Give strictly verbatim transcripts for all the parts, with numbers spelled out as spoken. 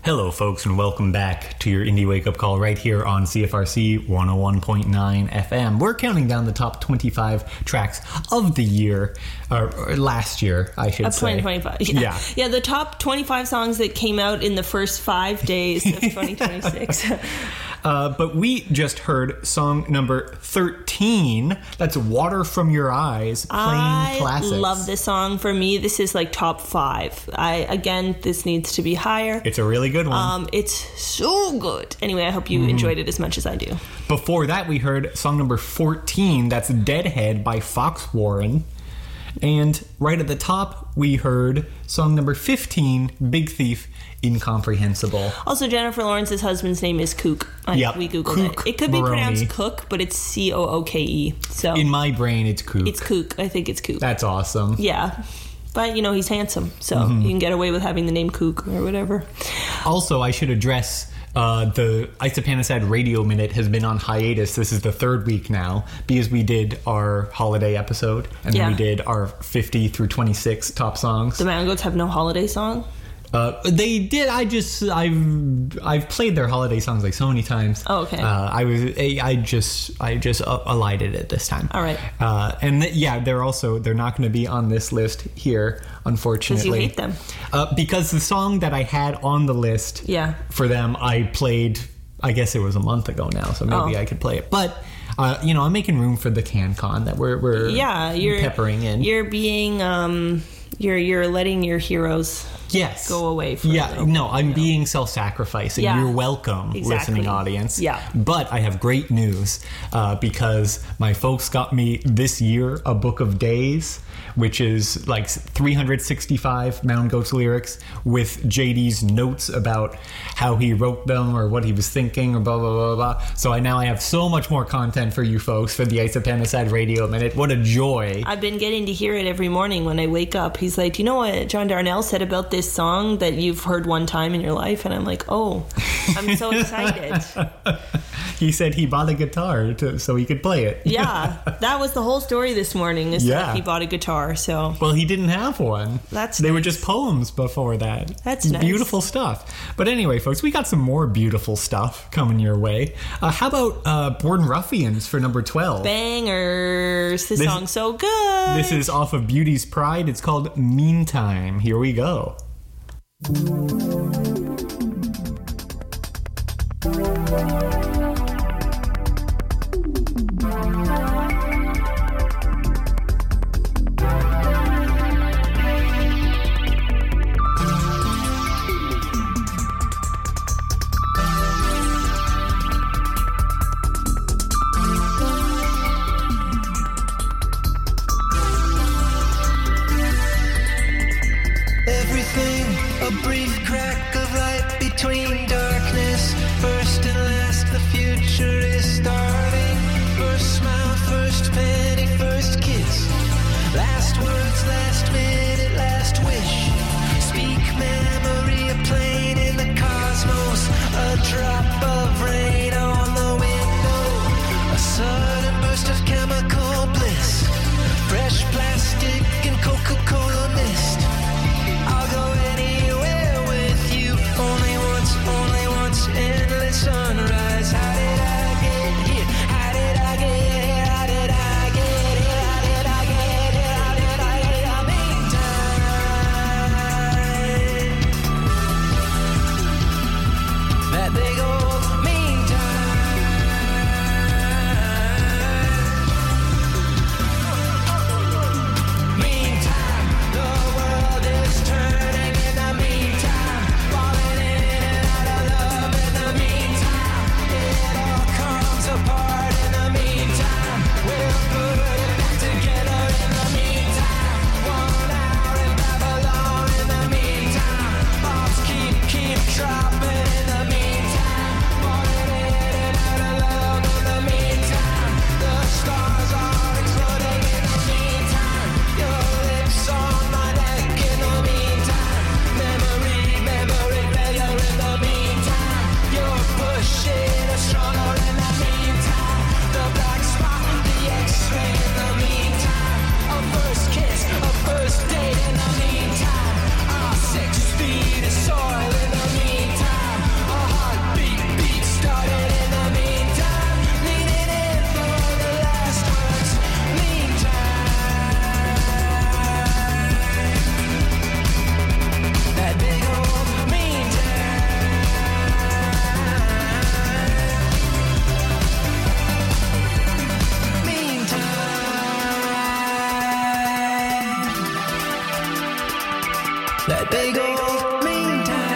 Hello, folks, and welcome back to your Indie Wake Up Call right here on C F R C one oh one point nine F M. We're counting down the top twenty-five tracks of the year, or, or last year, I should of say. twenty twenty-five. Yeah. yeah. Yeah, the top twenty-five songs that came out in the first five days of twenty twenty-six. Uh, but we just heard song number thirteen. That's Water From Your Eyes, Plain I Classics. love this song. For me, this is like top five. I Again, this needs to be higher. It's a really good one. Um, it's so good. Anyway, I hope you Mm-hmm. enjoyed it as much as I do. Before that, we heard song number fourteen. That's Deadhead by Fox Warren. And right at the top, we heard song number fifteen, Big Thief, Incomprehensible. Also, Jennifer Lawrence's husband's name is Kook. I, Yep. We Googled Kook it. It could be Maroney. pronounced Cook, but it's C O O K E. So In my brain, it's Kook. it's Kook. I think it's Kook. That's awesome. Yeah. But, you know, he's handsome, so Mm-hmm. you can get away with having the name Kook or whatever. Also, I should address uh, the Isopanicide Radio Minute has been on hiatus. This is the third week now because we did our holiday episode and Yeah. then we did our fifty through twenty-six top songs. The Mountain Goats have no holiday song? Uh, they did. I just I've I've played their holiday songs like so many times. Oh, okay. Uh, I was I just I just uh, alighted it this time. All right. Uh, and th- yeah, they're also they're not going to be on this list here, unfortunately. Because you hate them. Uh, because the song that I had on the list Yeah. for them, I played. I guess it was a month ago now, so maybe Oh. I could play it. But uh, you know, I'm making room for the CanCon that we're we're Yeah, you're peppering in. You're being um you're you're letting your heroes Yes. go away for yeah, a little no, bit, I'm you know. being self-sacrificing. Yeah. You're welcome, Exactly. listening audience. Yeah. But I have great news uh, because my folks got me this year a book of days, which is like three hundred sixty-five Mountain Goats lyrics with J D's notes about how he wrote them or what he was thinking or blah, blah, blah, blah. So I now I have so much more content for you folks for the Isopanicide Radio Minute. What a joy. I've been getting to hear it every morning when I wake up. He's like, "Do you know what John Darnell said about this song that you've heard one time in your life?" And I'm like, "Oh, I'm so excited." He said he bought a guitar to, so he could play it. Yeah, that was the whole story this morning, is Yeah. that he bought a guitar. So Well, he didn't have one. That's They were nice. just poems before that. That's It's nice. Beautiful stuff. But anyway, folks, we got some more beautiful stuff coming your way. Uh, how about uh, Born Ruffians for number twelve? bangers. This, This- song's so good. This is off of Beauty's Pride. It's called Meantime. Here we go. Everything, a brief crack of light between darkness. First and last, the future is starting. First smile, first penny, first kiss. Last words, last minute, last wish. Speak memory, a plane in the cosmos. A drop of rain on the window. A sudden burst of chemical bliss. Fresh plastic and Coca-Cola mist. I'll go anywhere with you. Only once, only that big old meantime.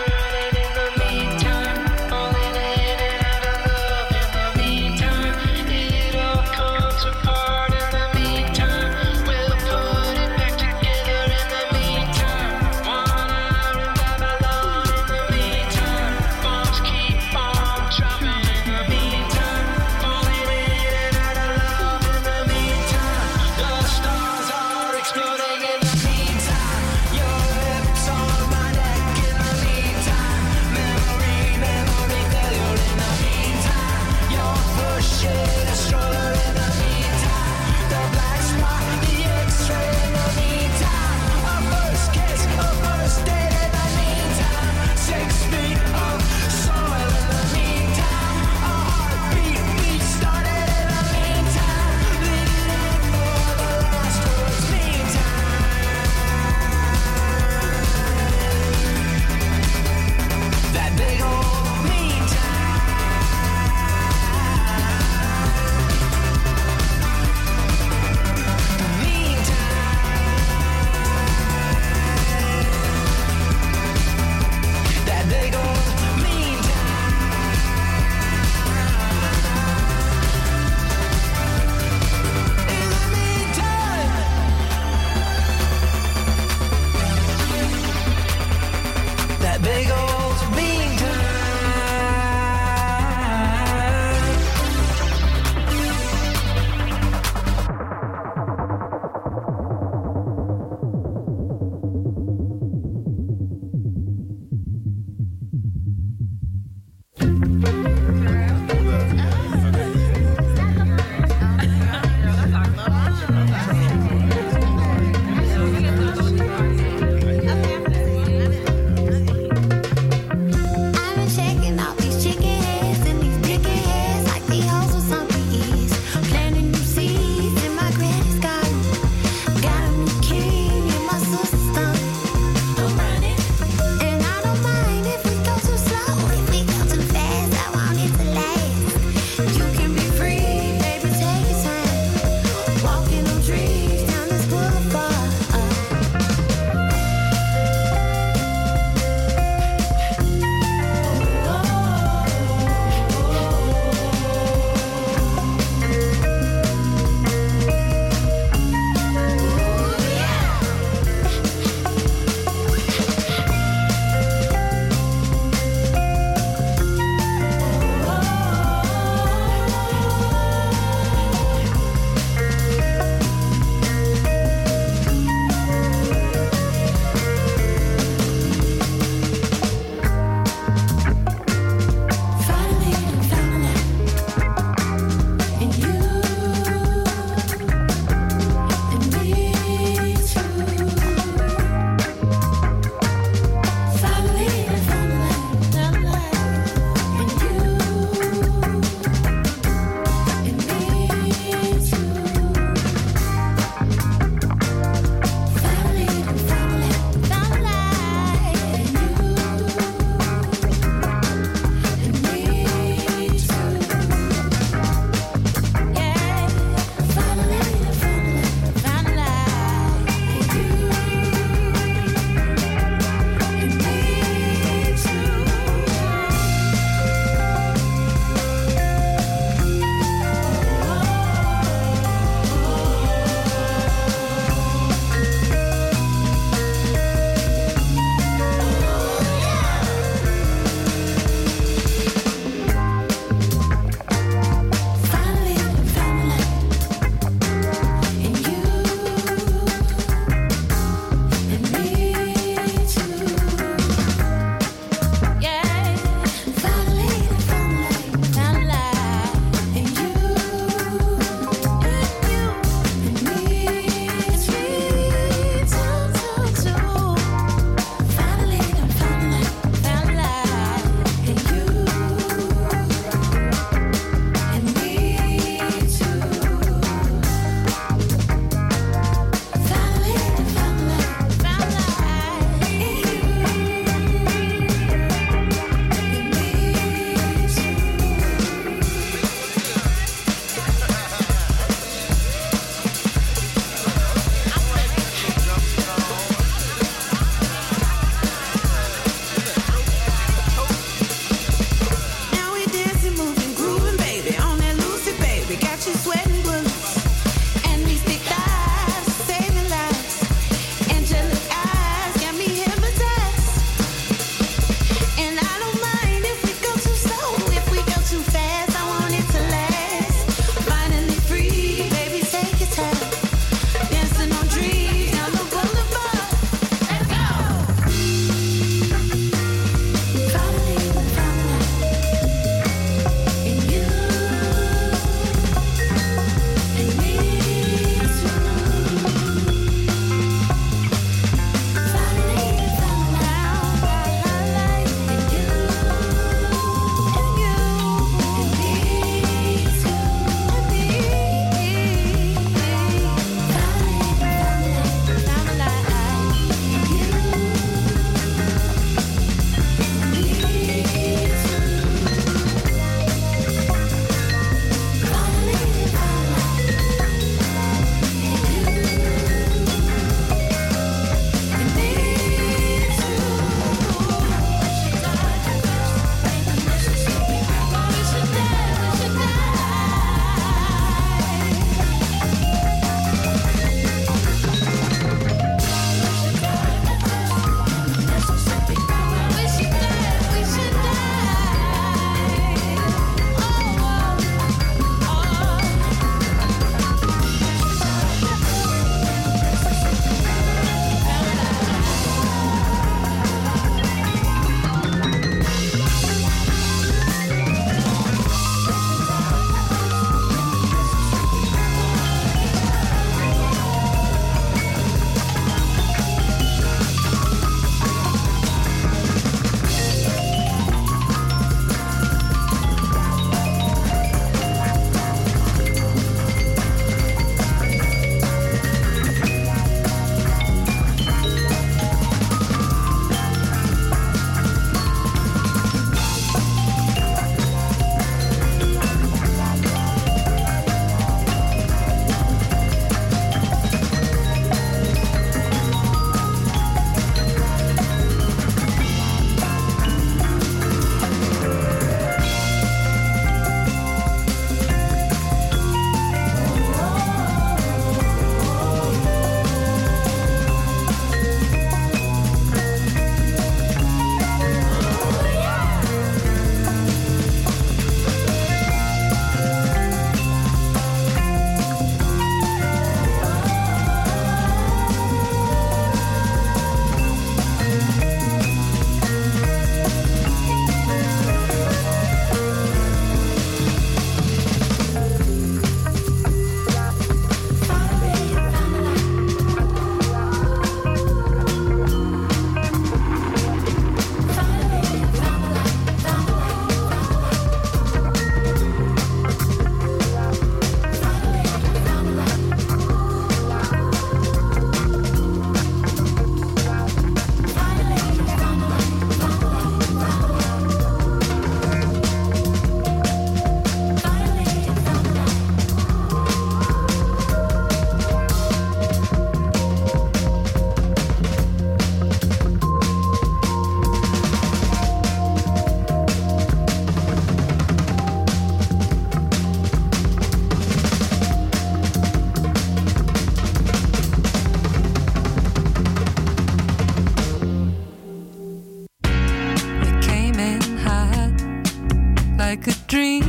Meantime,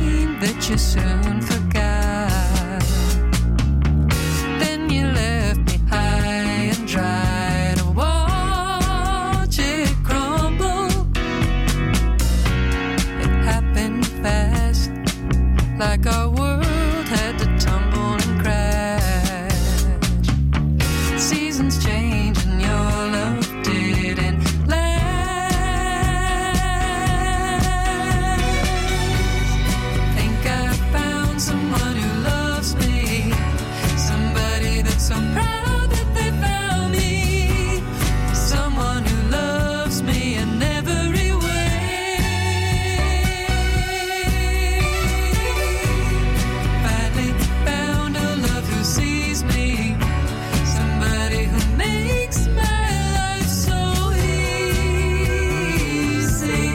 thing that you soon forgot. Then you left me high and dry to watch it crumble. It happened fast, like our world had to tumble and crash. Seasons change and your love didn't last. Think I found someone who loves me, somebody that's so proud that they found me, someone who loves me in every way. Finally found a love who sees me, somebody who makes my life so easy.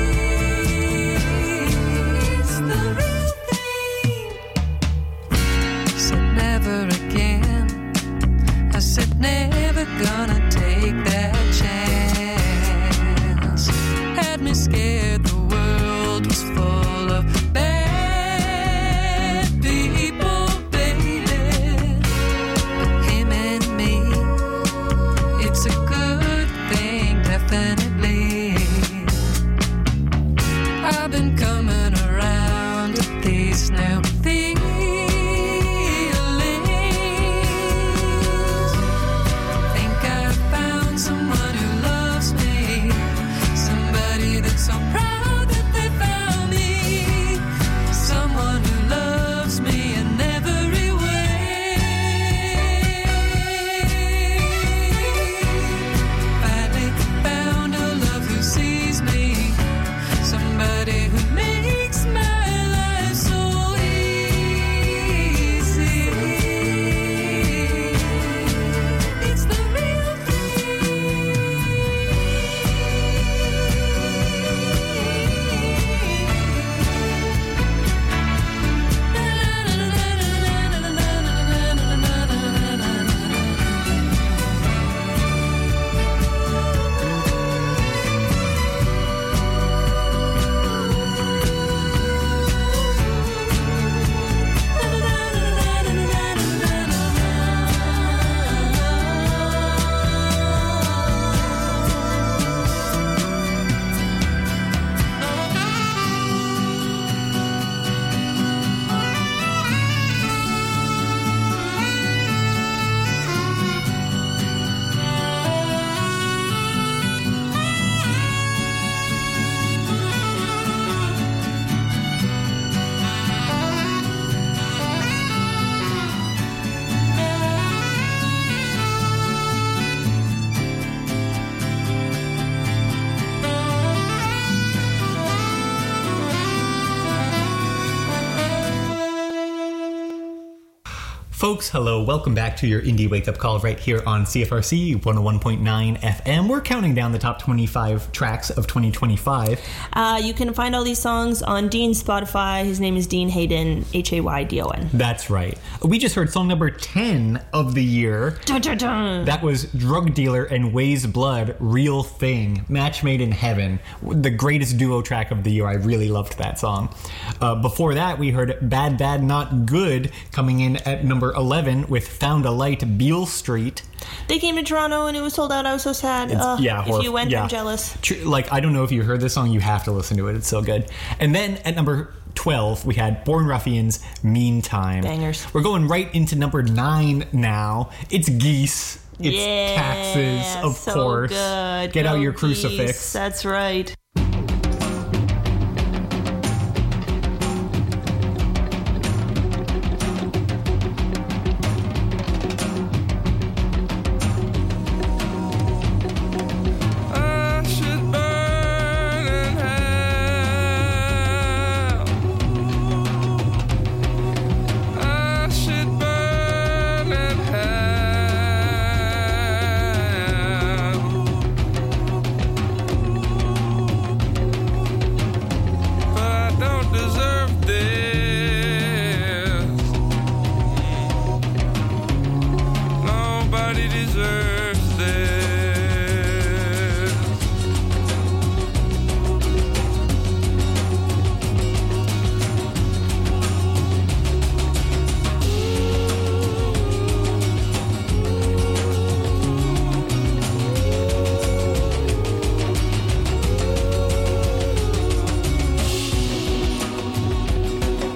It's the real thing. Said never again. I said never gonna take that chance. Had me scared the world was full of bad people, baby. But him and me, it's a good thing, definitely. I've been coming around with these new feelings. Think I found someone who loves me, somebody that's so proud that they found me, someone who loves me in every way. Finally found a love who sees me, somebody who makes my life so easy. It's the real Folks, hello. Welcome back to your Indie Wake Up Call right here on C F R C one oh one point nine F M. We're counting down the top twenty-five tracks of twenty twenty-five. Uh, you can find all these songs on Dean's Spotify. His name is Dean Hayden, H A Y D O N. That's right. We just heard song number ten of the year. Dun, dun, dun. That was Drug Dealer and Ways Blood, Real Thing, Match Made in Heaven. The greatest duo track of the year. I really loved that song. Uh, before that, we heard Bad Bad Not Good coming in at number eleven with Found a Light, Beale Street. They came to Toronto and it was sold out. I was so sad. It's- Uh, yeah, if horrif- you went, yeah. I'm jealous. Tr- Like, I don't know if you heard this song. You have to listen to it. It's so good. And then at number twelve, we had Born Ruffians, Meantime. Bangers. We're going right into number nine now. It's Geese. It's Yeah, Taxes, of so course. Good. Get out Go your Geese. crucifix. That's right. I should burn in hell. I should burn in hell.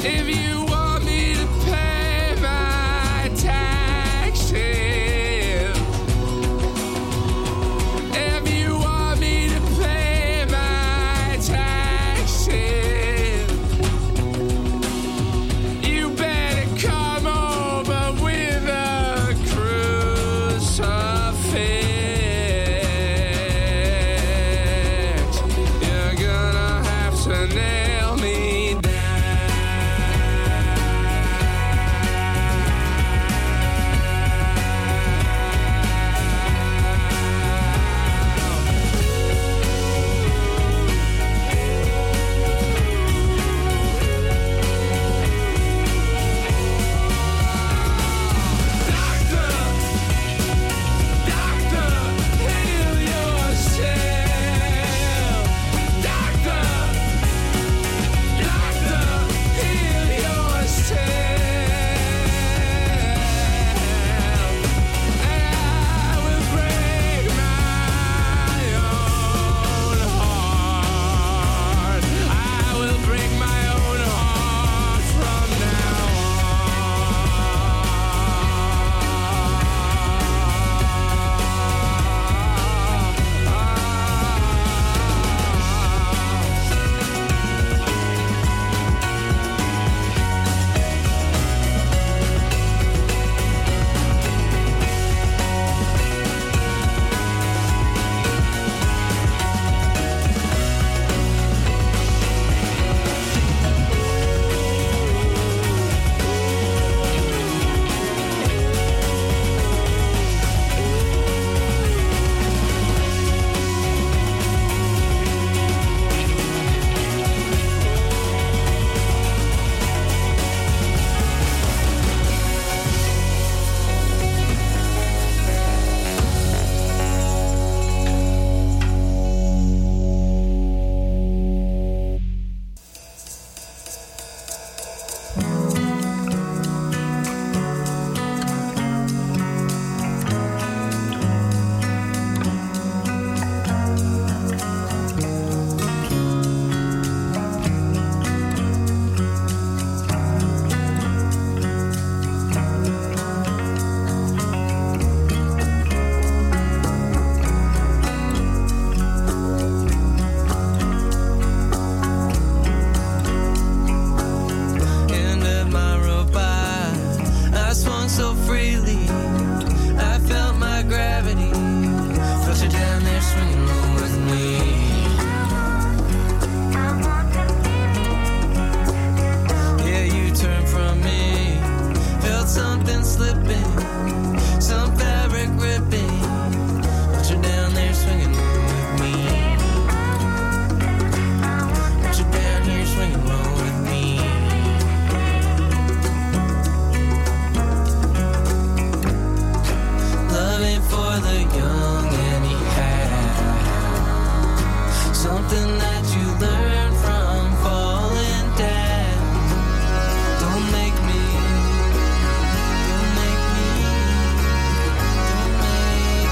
If you want me to pay my taxes, if you want me to pay my taxes, you better come over with a crucifix. You're gonna have to nail me down. Doctor, doctor, heal yourself. Doctor, doctor, heal yourself. And I will break my own heart. I will break my own heart from now End of my rope, I, I swung so freely. I felt my gravity. Felt you down there swinging low with me. Yeah, you turned from me. Felt something slipping, some fabric ripping. Felt you down there swinging low with me. Felt you down here swinging low with me. Loving for the young anyhow. Something that you learn from falling down. Don't make me, don't make me, don't make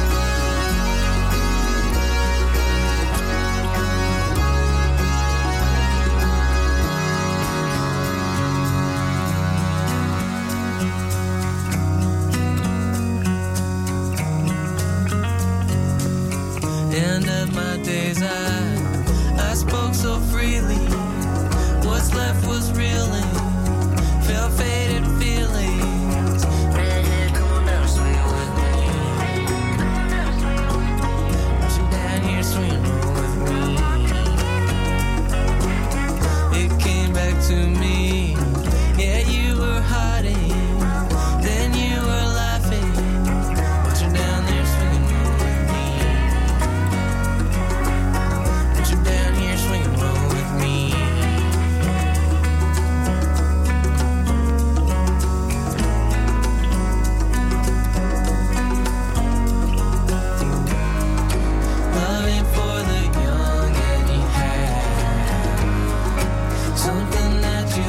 End of my days, I, I spoke so freely. What's left was reeling. Felt faded feelings. Redhead, come on down, swing with me. Put you down here, swing with me. It came back to me. Yeah, you were hiding. Then you were laughing. Put you down there, swinging with me. Put you down here, swinging with me. Loving for the young anyhow. Something that you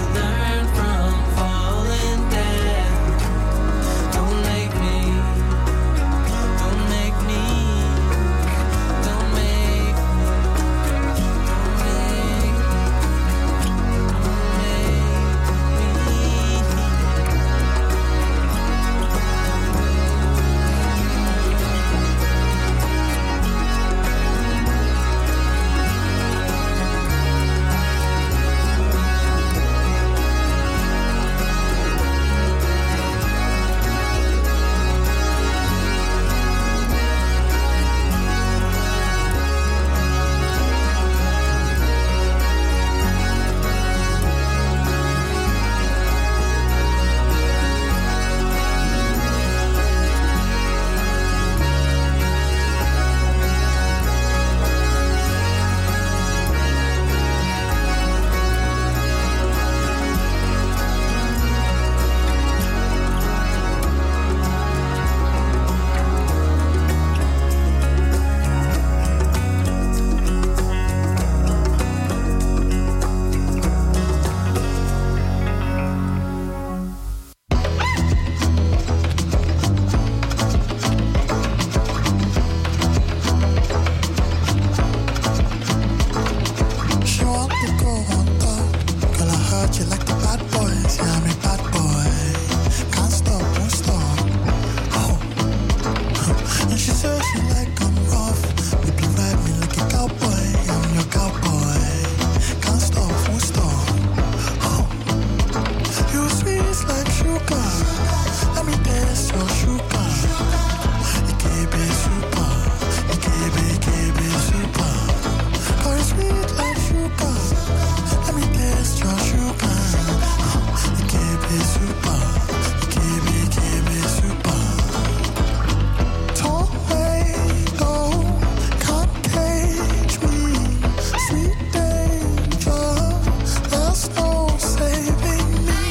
but you like the bad boys. Yeah, I'm a bad boy. Can't stop, won't stop. Oh. And she says she like I'm rough. Baby, ride me like a cowboy. I'm your cowboy. Can't stop, won't stop. Oh. You sweet like sugar. Let me taste your sugar. You can't be super. You can't be, can't be super. Oh, you sweet like sugar. Let me taste your sugar. You can't be super. You can't be, can't be super. Talk way, go, can't cage me. Sweet danger, there's no saving me.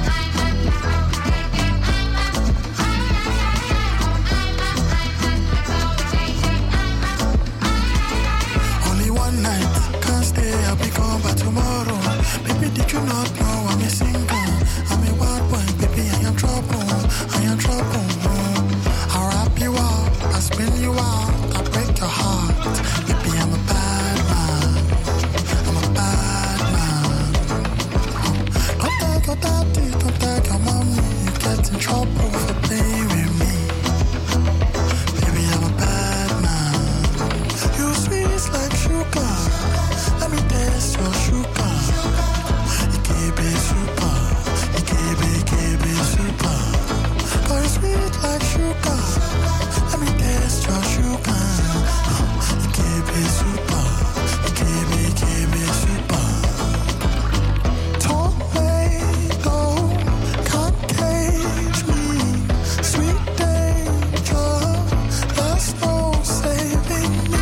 Only one night, can't stay, I'll be gone by tomorrow. Baby, did you not know I'm a singer? I'm a wild boy, baby, I am trouble. I am trouble. I'll wrap you up, I'll spin you out, I'll break your heart. Baby, I'm a bad man. I'm a bad man. Don't tell your daddy, don't tell your mommy. You get in trouble for playing with me. Baby, I'm a bad man. You sweet like sugar. Let me taste your sugar. You can't be super. You can't be, can't be super. Oh, you sweet like sugar. Let me taste your sugar. You can't be super. You can't be, can't be super. Talk way, go, can't cage me. Sweet danger, there's no saving me.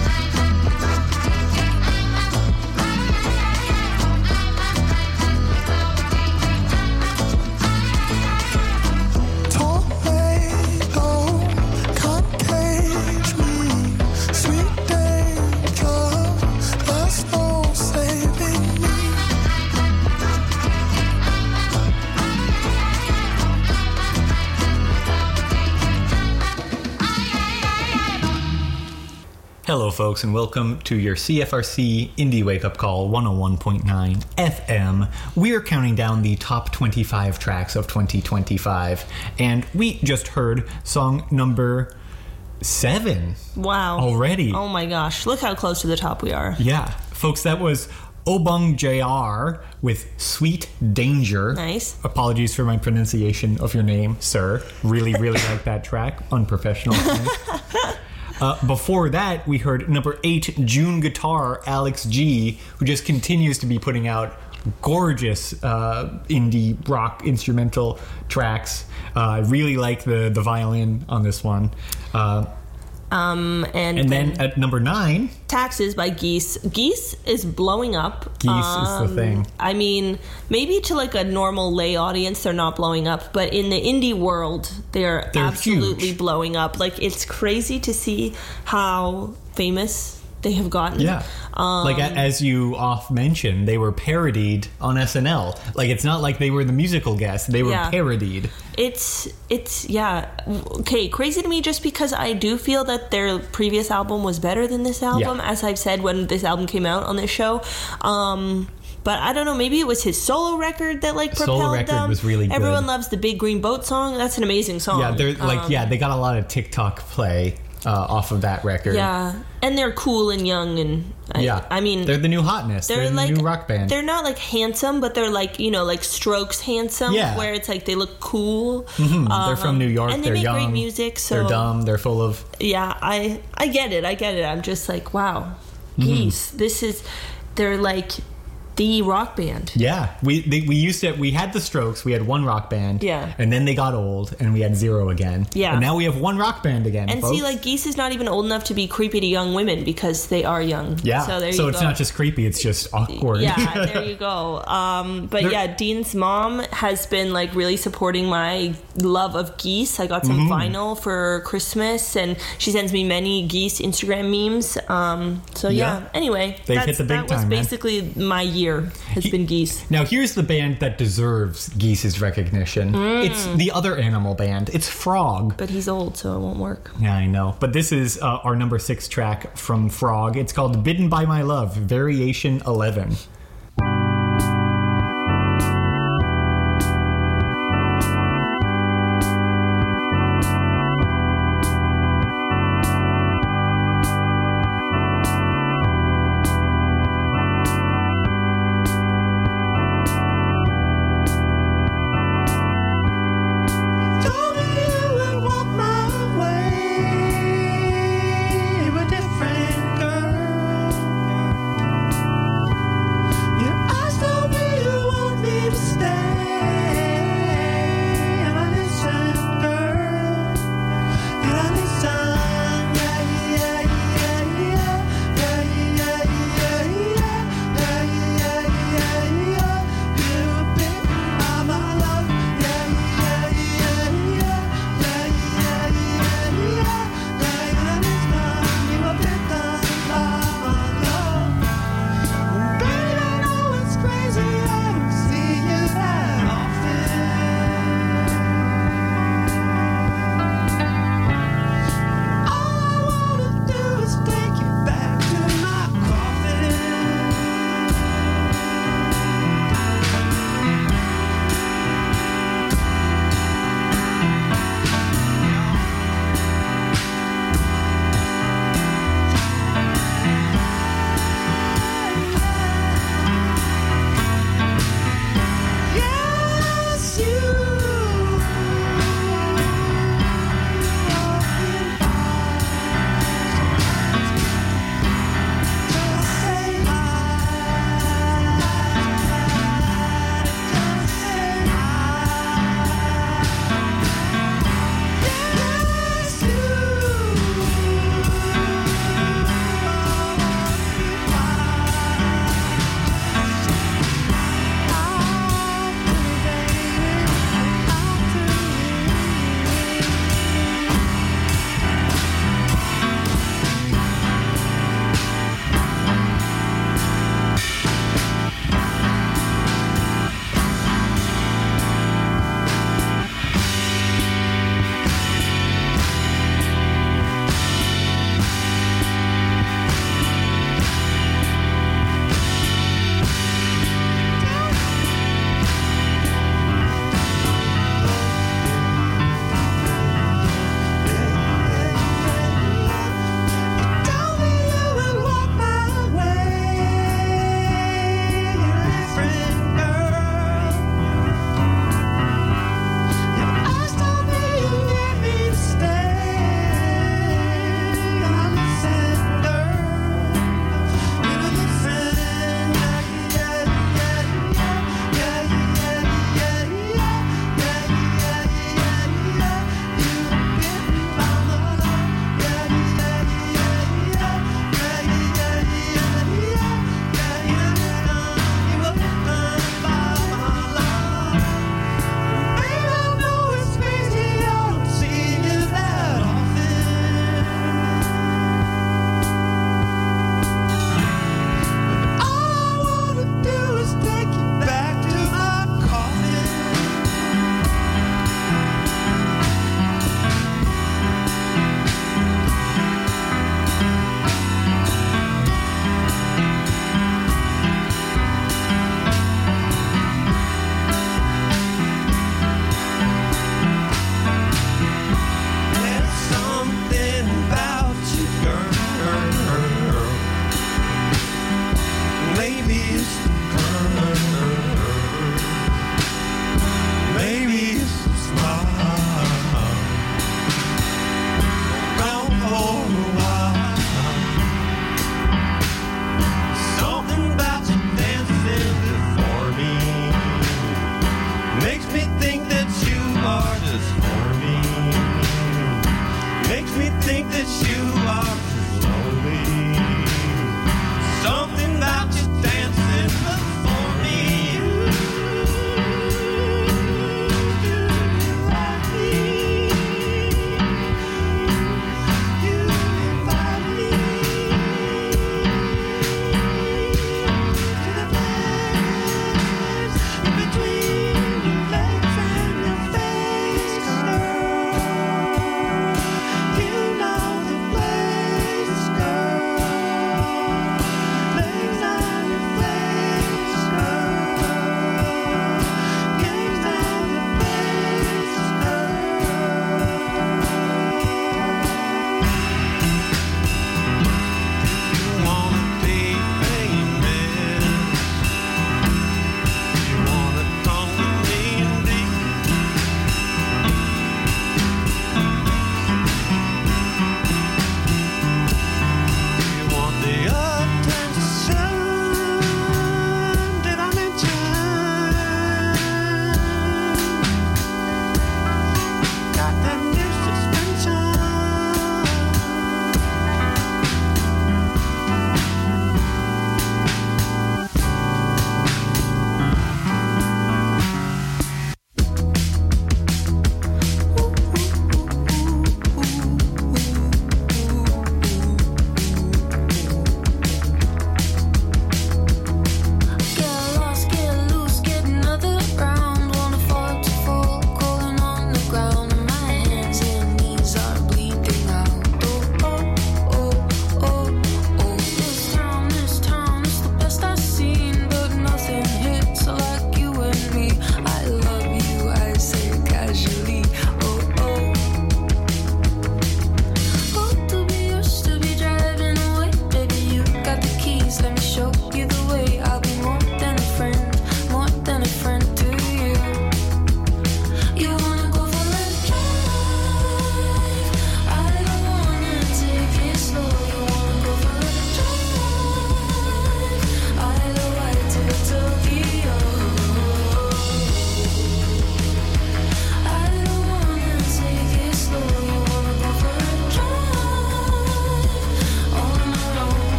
Talk way, go, can't cage me. Sweet danger, there's no saving me. Hello, folks, and welcome to your C F R C Indie Wake Up Call one oh one point nine F M. We are counting down the top twenty-five tracks of twenty twenty-five, and we just heard song number seven Wow. already. Oh my gosh. Look how close to the top we are. Yeah, folks, that was Obung J R with Sweet Danger. Nice. Apologies for my pronunciation of your name, sir. Really, really like that track. Unprofessional. Uh, before that, we heard number eight, June Guitar, Alex G, who just continues to be putting out gorgeous uh, indie rock instrumental tracks. Uh, I really like the, the violin on this one. Uh, Um, and, and then at number nine, Taxes by Geese. Geese is blowing up. Geese Um, is the thing. I mean, maybe to like a normal lay audience, they're not blowing up, but in the indie world, they're, They're absolutely huge. blowing up. Like, it's crazy to see how famous they have gotten. Yeah. Um, like, a- as you oft mentioned, they were parodied on S N L. Like, it's not like they were the musical guests. They were Yeah. parodied. It's, it's, yeah. Okay, crazy to me just because I do feel that their previous album was better than this album, Yeah. as I've said when this album came out on this show. Um, but I don't know, maybe it was his solo record that like Solo propelled record them. was really good. Everyone loves the Big Green Boat song. That's an amazing song. Yeah, they're like, Um, yeah, they got a lot of TikTok play uh, off of that record. Yeah, and they're cool and young and I, Yeah. I mean they're the new hotness. They're, they're the like new rock band. They're not like handsome, but they're like, you know, like Strokes handsome. Yeah. Where it's like they look cool. Mhm. Um, They're from New York. and they They're make young. great music. So They're dumb. They're full of. yeah, I I get it. I get it. I'm just like, wow, Mm-hmm. geese. This is they're like the rock band. Yeah, we they, we used to we had the Strokes. We had one rock band. Yeah. and then they got old, and we had zero again. Yeah. and now we have one rock band again. And folks. see, like Geese is not even old enough to be creepy to young women because they are young. yeah, So there you it's go. not just creepy; it's just awkward. Yeah, there you go. Um, but There- yeah, Dean's mom has been like really supporting my love of Geese. I got some Mm-hmm. vinyl for Christmas, and she sends me many Geese Instagram memes. Um, so yeah. Yeah. Anyway, They've that's, hit the big that was time, man. basically my year. Has He- been Geese. Now here's the band that deserves Geese's recognition. Mm. It's the other animal band. It's Frog. But he's old, so it won't work. Yeah, I know. But this is uh, our number six track from Frog. It's called Bidden by My Love, Variation eleven.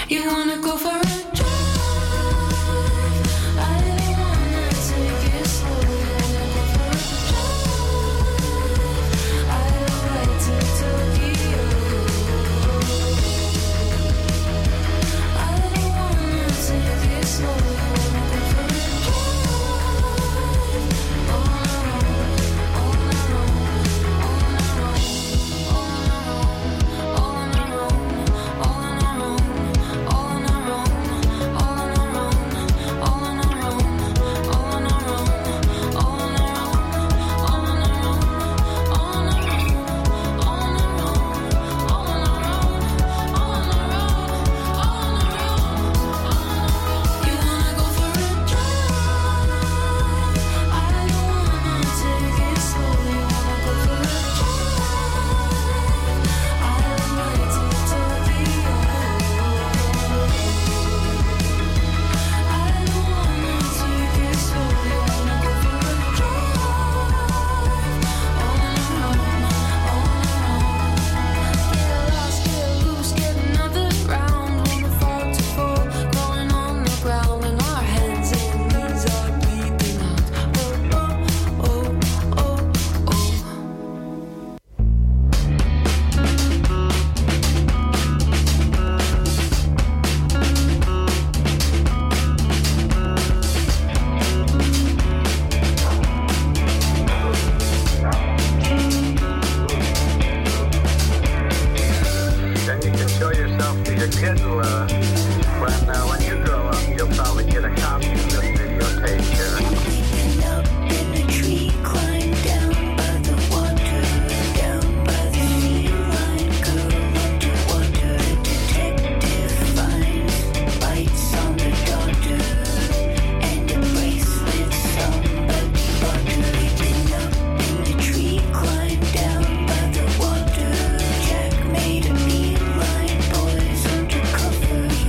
You wanna go for a drive? I don't wanna take it slow. You wanna go for a drive? I don't like to Tokyo. I don't wanna take it slow. You wanna go for a drive? All around, all around, all around, all around, all around, all around, all Then you can show yourself to your kids uh, when, uh, when you grow up. You'll probably get a copy of this videotape here. Up in a tree, climb down by the water, down by the sea line, girl underwater. Detective finds bites on the daughter, and a bracelet somebody bought her. Been up in the tree, climb down by the water. Jack made a beeline, boys undercover. He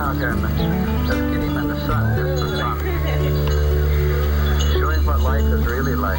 out here and just get him in the sun, just for fun. Show him what life is really like.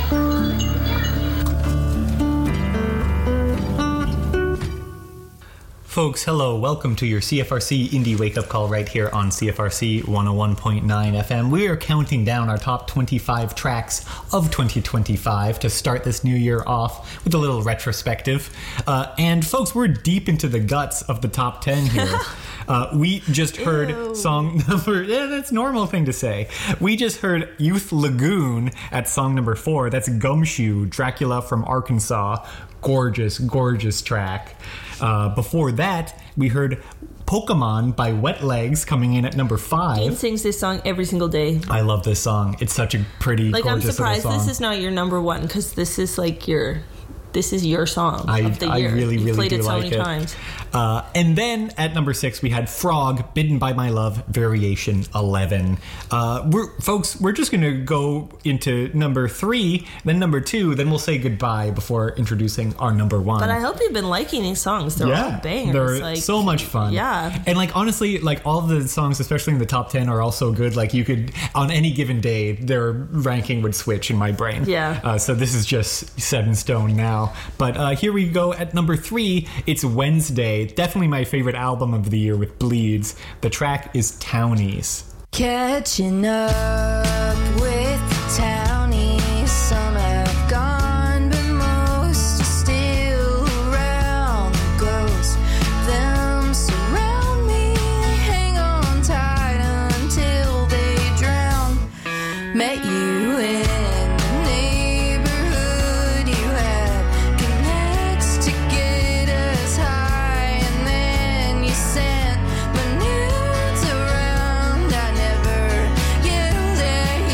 Folks, hello. Welcome to your C F R C Indie Wake Up Call right here on C F R C one oh one point nine F M. We are counting down our top twenty-five tracks of twenty twenty-five to start this new year off with a little retrospective. Uh, and folks, we're deep into the guts of the top ten here. Uh, we just heard Ew. song number, yeah, that's a normal thing to say. We just heard Youth Lagoon at song number four. That's Gumshoe, Dracula from Arkansas. Gorgeous, gorgeous track. Uh, before that, we heard Pokemon by Wet Legs coming in at number Dean five. sings this song every single day. I love this song. It's such a pretty, Like, I'm gorgeous surprised little song. this is not your number one, because this is like your, this is your song I, of the I year. really, You've really played do it so like many it. times. Uh, and then at number six, we had Frog, Bitten by My Love, Variation eleven. Uh, we're, folks, we're just going to go into number three, then number two, then we'll say goodbye before introducing our number one. But I hope you've been liking these songs. They're all bangers. They're like, so much fun. Yeah. And like honestly, like all of the songs, especially in the top ten, are all so good. Like you could, on any given day, their ranking would switch in my brain. Yeah. Uh, so this is just set in stone now. But uh, here we go at number three. It's Wednesday. Definitely my favorite album of the year with Bleeds. The track is Townies. Catching up with the townies, some have gone, but most are still around. The ghosts, them surround me, hang on tight until they drown. Met you in the neighborhood, you had connects to get us high, and then you sent my nudes around. I never yelled at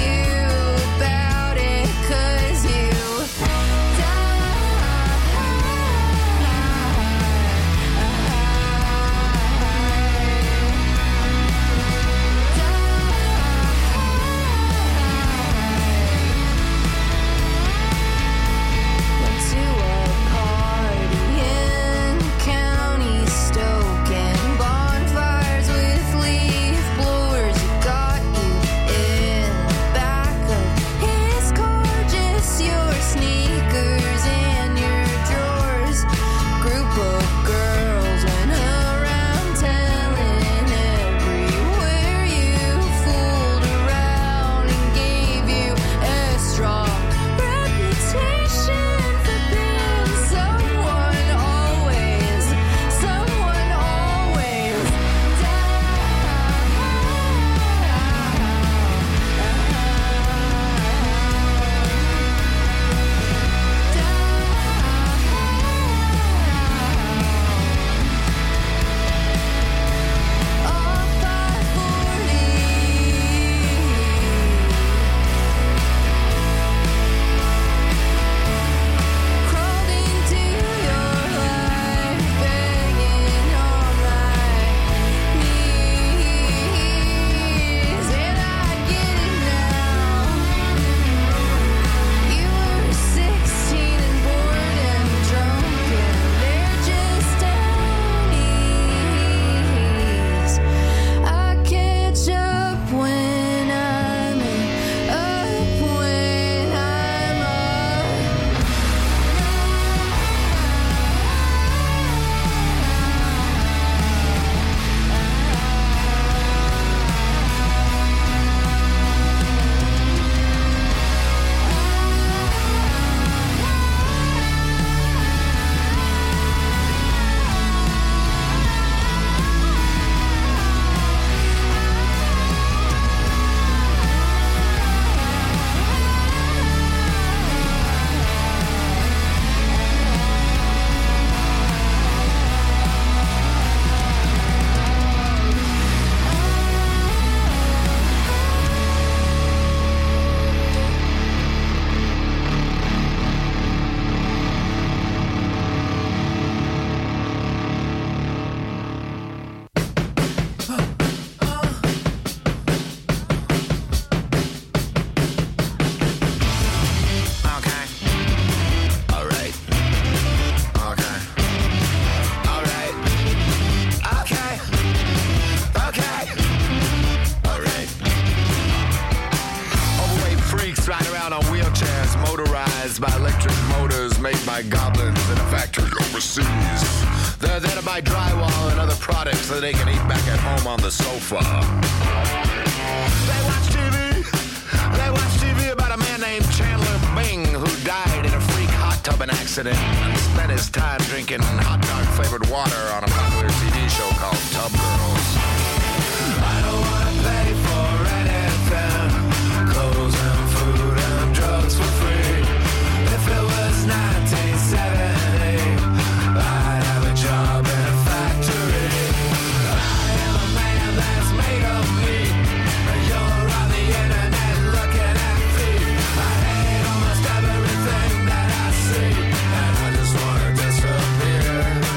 overseas. They're there to buy drywall and other products that they can eat back at home on the sofa. They watch T V. They watch T V about a man named Chandler Bing who died in a freak hot tubbing accident and spent his time drinking hot dog flavored water on a popular T V show called Tub Girls. I don't want to pay for anything, clothes and food and drugs for free. If it was nineteen seventy, I'd have a job in a factory. I am a man that's made of me. You're on the internet looking at me. I hate almost everything that I see, and I just want to disappear.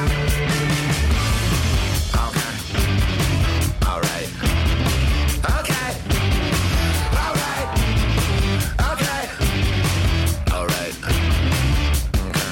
Okay. All right. Okay. All right. Okay. All right. Okay.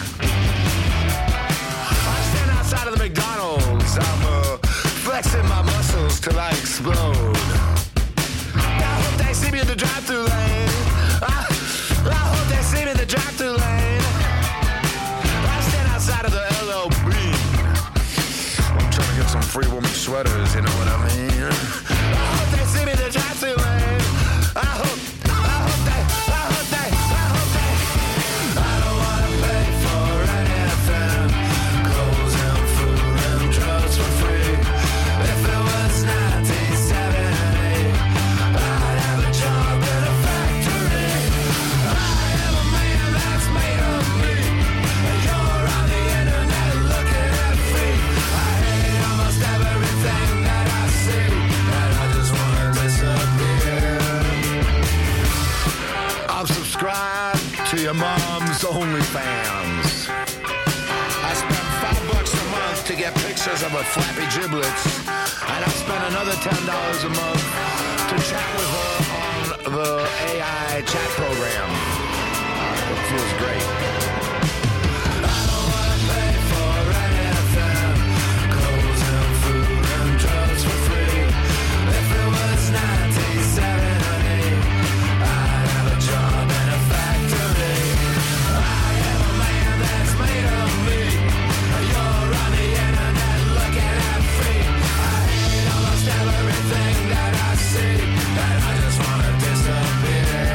I stand outside of the McDonald's. I'm uh, flexing my muscles till I explode. I hope they see me in the drive-thru lane. I, I hope they see me in the drive-thru lane. I stand outside of the L L Bean. I'm trying to get some free woman sweaters, you know what I mean? I hope they see me in the drive-thru lane. I hope, I hope they, I hope they, I hope they. I don't want to pay for anything, clothes and food and drugs for free. If it was nineteen seventy, I'd have a job in a factory. I am a man that's made of me. You're on the internet looking at me. I hate almost everything that I see, and I just want to disappear. I'm subscribed to your mom's OnlyFans. I spend five bucks a month to get pictures of her flappy giblets, and I spend another ten dollars a month to chat with her on the A I chat program. It feels great. I don't want to pay for anything, clothes and food and drugs for free. If it was nineteen seventy, I'd have a job in a factory. I am a man that's made of me. You're on the internet looking at me. I hate almost everything that I see, and I just want to disappear.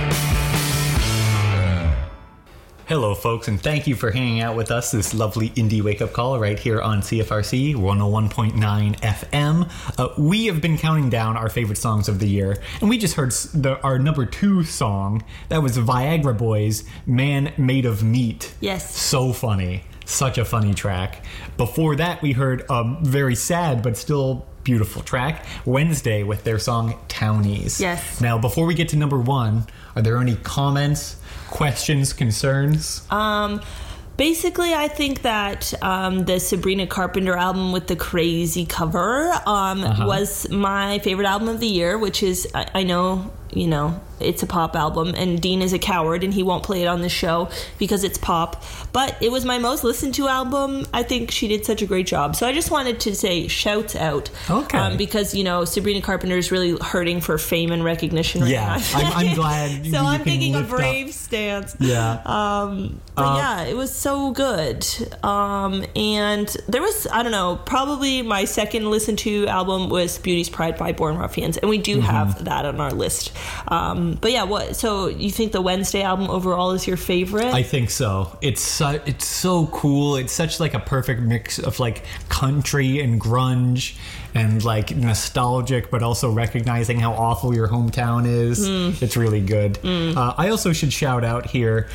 Hello, folks, and thank you for hanging out with us this lovely indie wake-up call right here on C F R C one oh one point nine F M. Uh, we have been counting down our favorite songs of the year, and we just heard s- the, our number two song. That was Viagra Boys, Man Made of Meat. Yes. So funny. Such a funny track. Before that, we heard a very sad but still beautiful track, Wednesday, with their song Townies. Yes. Now, before we get to number one, are there any comments, questions, concerns? Um, basically, I think that um, the Sabrina Carpenter album with the crazy cover um, Uh-huh. was my favorite album of the year, which is, I, I know, you know, it's a pop album, and Dean is a coward, and he won't play it on the show because it's pop. But it was my most listened to album. I think she did such a great job. So I just wanted to say shouts out. Okay. Um, because, you know, Sabrina Carpenter is really hurting for fame and recognition right Yeah, now. I'm, I'm glad So you I'm can taking a lift up- brave stance. Yeah. Um, but Uh, yeah, it was so good. Um, and there was, I don't know, probably my second listen to album was Beauty's Pride by Born Ruffians. And we do Mm-hmm. have that on our list. Um, but yeah, what? So you think the Wednesday album overall is your favorite? I think so. It's so, it's so cool. It's such like a perfect mix of like country and grunge and like nostalgic, but also recognizing how awful your hometown is. Mm. It's really good. Uh, I also should shout out here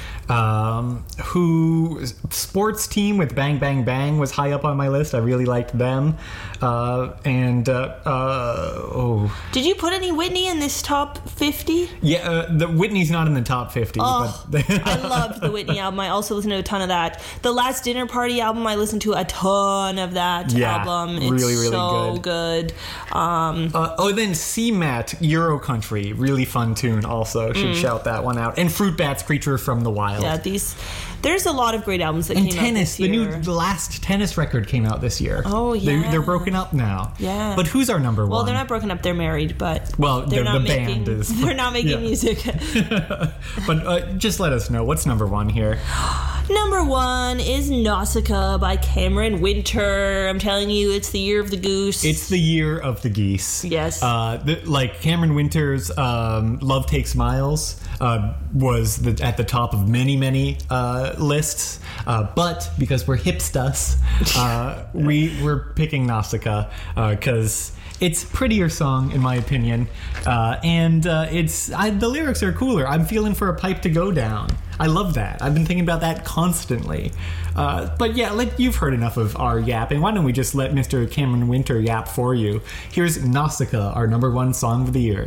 um, who sports team with Bang Bang Bang was high up on my list. I really liked them. Uh, and uh, uh, oh Did you put any Whitney in this top fifty? yeah, uh, the Whitney's not in the top fifty. Oh, but I loved the Whitney album. I also listened to a ton of that. The Last Dinner Party album, I listened to a ton of that Yeah, album. It's really, really so good. good. Um, Uh, oh, then C MAT, Euro Country, really fun tune also. Should Mm. shout that one out. And Fruit Bats, Creature from the Wild. yeah, these. There's a lot of great albums that and came Tennis, out the this new, year. the last Tennis record came out this year. Oh, They, yeah. they're broken up now. Yeah. But who's our number well, one? they're not broken up. They're married, but Well, they're the- not the making. band is- They're not making yeah. music. But uh, just let us know. What's number one here? Number one is Nausicaa by Cameron Winter. I'm telling you, it's the year of the goose. It's the year of the geese. Yes. Uh, the, like Cameron Winter's um, Love Takes Miles uh, was the, at the top of many, many uh, lists. Uh, but because we're hipsters, uh, we, we're picking Nausicaa because... Uh, it's a prettier song, in my opinion, uh, and uh, it's I, the lyrics are cooler. I'm feeling for a pipe to go down. I love that. I've been thinking about that constantly. Uh, but yeah, like, you've heard enough of our yapping. Why don't we just let Mister Cameron Winter yap for you? Here's Nausicaa, our number one song of the year.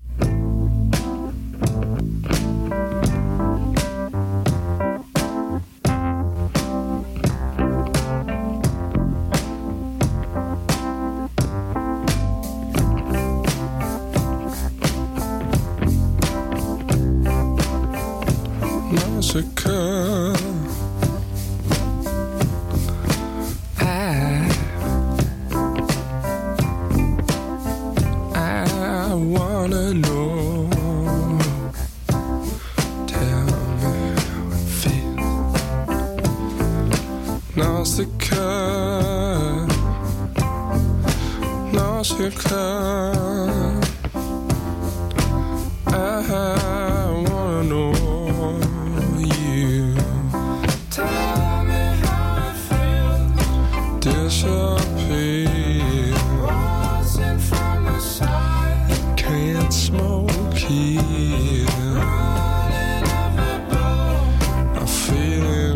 Nausicaa, I, I wanna know. Tell me how it feels. Nausicaa, Nausicaa, I wanna know. Tell me how it feels. Disappear. Rising from the side. Can't smoke here. Running every blow. I feel it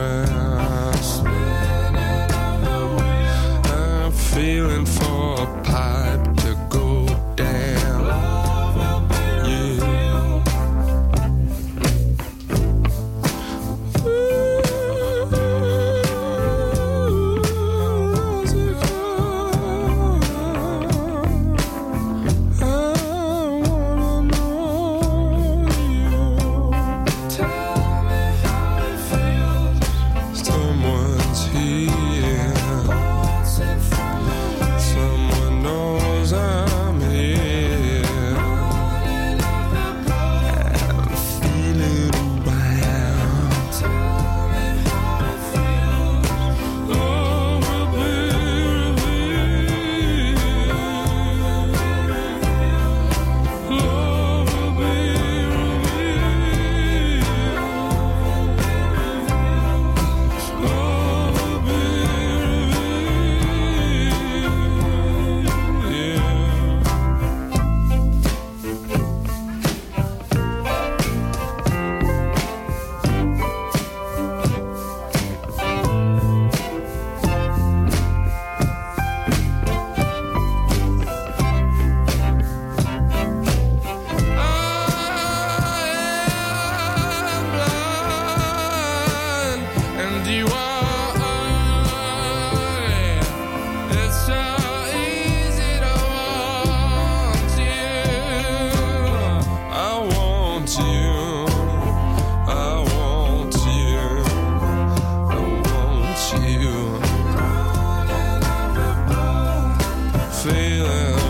well. Spinning everywhere. I'm feeling for a pipe to go down. Love will be real. Feeling